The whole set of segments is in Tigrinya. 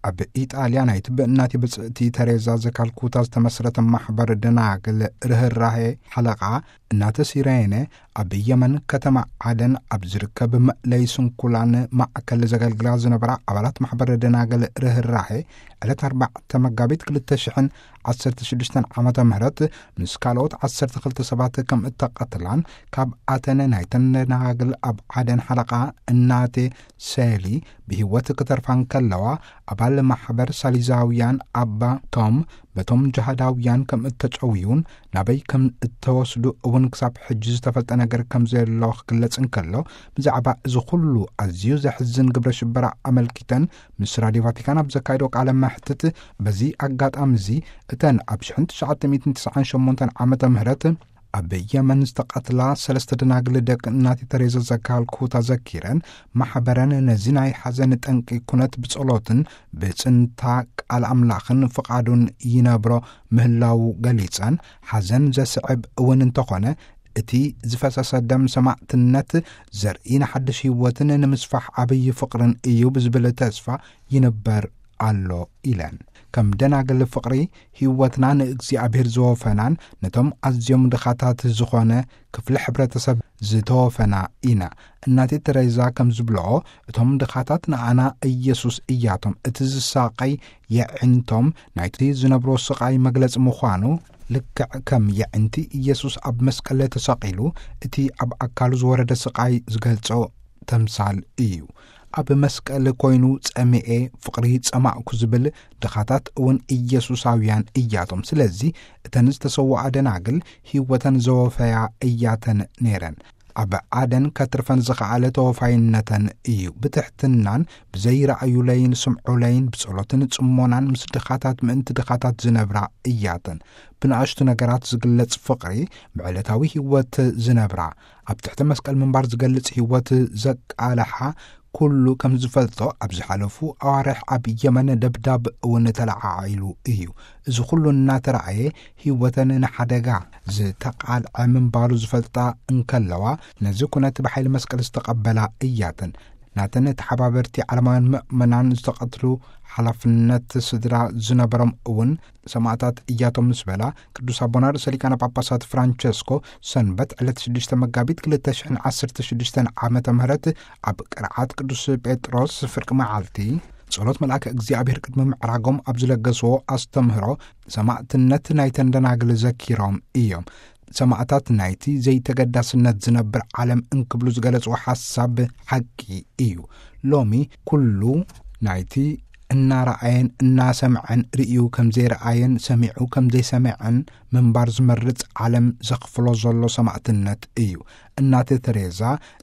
ኣብ ኢጣልያ ናይ ትብእናት ብጽእቲ ተሬዛ ዘካልኩታ ዝተመስረተ ማሕበር ደናግል ርህራሄ ሓለቓ እናተ ሲሬነ ኣብ የመን ከተማ ዓደን ኣብ ዝርከብ መእለይ ስንኩላን ማዕከል ዘገልግላ ዝነበራ ኣባላት ማሕበር ደናግል ርህራሄ ዕለት 4 መጋቢት 2016 ዓመተ ምህረት ምስ ካልኦት 12 ሰባት ከም እተቀትላን ካብ ኣተነ ናይ ተደናግል ኣብ ዓደን ሓለቓ እናቴ ሰሊ ብህይወት ከተርፋን ከለዋ ኣባል ማሕበር ሳሊዛውያን ኣባ ቶም በቶም ጀሃዳውያን ከም እተጨውዩን ናበይ ከም እተወስዱ እውን ክሳብ ሕጂ ዝተፈልጠ ነገር ከም ዘሎ ክግለጽ እንከሎ ብዛዕባ እዚ ኩሉ ኣዝዩ ዘሕዝን ግብረ ሽበራ ኣመልኪተን ምስ ራድዮ ቫቲካን ኣብ ዘካይዶ ቃለ መሕትት በዚ ኣጋጣሚ እዚ እተን ኣብ 1998 ዓመተ ምህረት ኣብ የመን ዝተቀትላ 3 ደናግል ደቂ እናት ተሬዛ ዘካልኩታ ዘኪረን ማሕበረን ነዚ ናይ ሓዘን ጠንቂ ኩነት ብጸሎትን ብጽንታ ቃል ኣምላኽን ፍቓዱን ይነብሮ ምህላው ገሊጸን ሓዘን ዘስዕብ እውን እንተኾነ እቲ ዝፈሰሰ ደም ሰማዕትነት ዘርኢና ሓድሽ ህይወትን ንምስፋሕ ዓብይ ፍቕርን እዩ ብዝብል ተስፋ ይንበር ኣሎ ኢለን ከም ደናግል ፍቕሪ ህይወትና ንእግዚአብሔር ዝወፈናን ነቶም ኣዝዮም ድኻታት ዝኾነ ክፍሊ ሕብረተሰብ ዝተወፈና ኢና እናቴ ተሬዛ ከም ዝብልዖ እቶም ድኻታት ንኣና ኢየሱስ እያቶም እቲ ዝሳቀይ የዕንቶም ናይቲ ዝነብሮ ስቃይ መግለጽ ምዃኑ ልክዕ ከም የዕንቲ ኢየሱስ ኣብ መስቀል ተሰቂሉ እቲ ኣብ ኣካሉ ዝወረደ ስቃይ ዝገልጾ ተምሳል እዩ ኣብ መስቀል ኮይኑ ጸሚኤ ፍቕሪ ጸማዕኩ ዝብል ድኻታት እውን ኢየሱሳውያን እያቶም ስለዚ እተን ዝተሰውዓ ደናግል ህይወተን ዘወፈያ እያተን ነይረን ኣብ ዓደን ከትርፈን ዝኸኣለ ተወፋይነተን እዩ ብትሕትናን ብዘይረኣዩ ለይን ስምዑ ለይን ብጸሎትን ጽሞናን ምስ ድኻታት ምእንቲ ድኻታት ዝነብራ እያተን ብንኣሽቱ ነገራት ዝግለጽ ፍቕሪ ብዕለታዊ ህይወት ዝነብራ ኣብ ትሕቲ መስቀል ምንባር ዝገልጽ ህይወት ዘቃልሓ ኩሉ ከም ዝፈልጦ ኣብ ዝሓለፉ ኣዋርሕ ኣብ የመን ደብዳብ እውን ተለዓዓኢሉ እዩ እዚ ኩሉ እናተረኣየ ህይወተን ንሓደጋ ዝተቃልዐ ምንባሩ ዝፈልጣ እንከለዋ ነዚ ኩነት ብሓይሊ መስቀል ዝተቐበላ እያተን ናተን ተሓባበርቲ ዓለማውያን ምእመናን ዝተቐትሉ ሓላፍነት ስድራ ዝነበሮም እውን ሰማዕታት እያቶም ምስ በላ ቅዱስ አቡነ ርእሰ ሊቃነ ጳጳሳት ፍራንቸስኮ ሰንበት ዕለት 6 መጋቢት 2016 ዓመተ ምህረት ኣብ ቅርዓት ቅዱስ ጴጥሮስ ፍርቂ መዓልቲ ጸሎት መልአከ እግዚአብሔር ቅድሚ ምዕራጎም ኣብ ዝለገስዎ ኣስተምህሮ ሰማዕትነት ናይ ተንደናግል ዘኪሮም እዮም ሰማዕታት ናይቲ ዘይተገዳስነት ዝነብር ዓለም እንክብሉ ዝገለጽዎ ሓሳብ ሓቂ እዩ ሎሚ ኩሉ ናይቲ እናረአየን እናሰምዐን ርእዩ ከም ዘይረአየን ሰሚዑ ከም ዘይሰምዐን ምንባር ዝመርጽ ዓለም ዘኽፍሎ ዘሎ ሰማዕትነት እዩ እናቴ ተሬዛ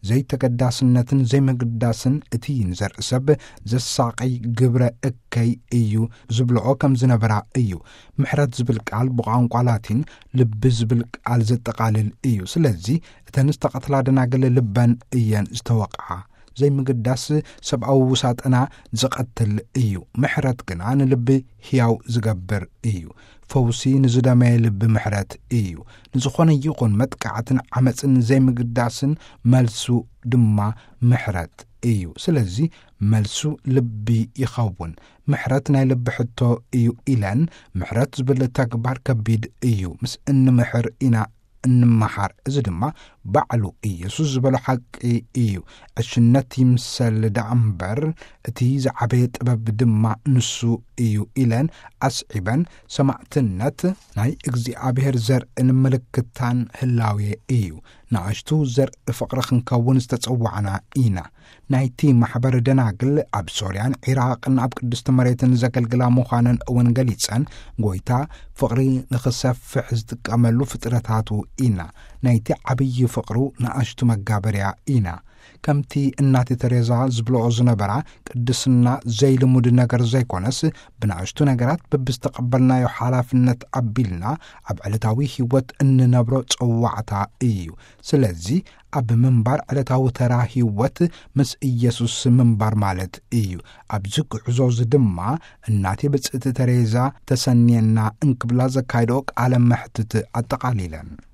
ዘይተገዳስነትን ዘይምግዳስን እቲ ንዘርኢ ሰብ ዘሳቀይ ግብረ እከይ እዩ ዝብልዖ ከም ዝነበራ እዩ ምሕረት ዝብል ቃል ብቋንቋ ላቲን ልቢ ዝብል ቃል ዘጠቃልል እዩ ስለዚ እተን ዝተቀትላ ደናግል ልበን እየን ዝተወቅዓ ዘይምግዳስ ሰብኣዊ ውሳጥና ዝቐትል እዩ ምሕረት ግና ንልቢ ሕያው ዝገብር እዩ ፈውሲ ንዝደመየ ልቢ ምሕረት እዩ ንዝኾነ ይኹን መጥቃዕትን ዓመፅን ዘይምግዳስን መልሱ ድማ ምሕረት እዩ ስለዚ መልሱ ልቢ ይኸውን ምሕረት ናይ ልቢ ሕቶ እዩ ኢለን ምሕረት ዝብል ተግባር ከቢድ እዩ ምስ እንምሕር ኢና እንመሓር እዚ ድማ ባዕሉ ኢየሱስ ዝበሎ ሓቂ እዩ ዕሽነት ይምሰል ዳእምበር እቲ ዝዓበየ ጥበብ ድማ ንሱ እዩ ኢለን ኣስዒበን ሰማዕትነት ናይ እግዚአብሔር ዘርእን ምልክታን ህላዌ እዩ ንኣሽቱ ዘርኢ ፍቕሪ ክንከውን ዝተጸዋዕና ኢና ናይቲ ማሕበር ደናግል ኣብ ሶርያን ኢራቅን ኣብ ቅድስቲ መሬትን ዘገልግላ ምዃነን እውን ገሊጸን ጎይታ ፍቕሪ ንኽሰፍሕ ዝጥቀመሉ ፍጥረታቱ ኢና ናይቲ ዓብይ ፍቕሩ ንኣሽቱ መጋበርያ ኢና ከምቲ እናቴ ተሬዛ ዝብልዖ ዝነበራ ቅድስና ዘይልሙድ ነገር ዘይኮነስ ብንኣሽቱ ነገራት በብዝተቐበልናዮ ሓላፍነት ኣቢልና ኣብ ዕለታዊ ህይወት እንነብሮ ጽዋዕታ እዩ ስለዚ ኣብ ምንባር ዕለታዊ ተራ ህይወት ምስ ኢየሱስ ምንባር ማለት እዩ ኣብዚ ጉዕዞ ድማ እናቴ ብጽእቲ ተሬዛ ተሰንየና እንክብላ ዘካይዶ ቃለ መሕትት ኣጠቃሊለን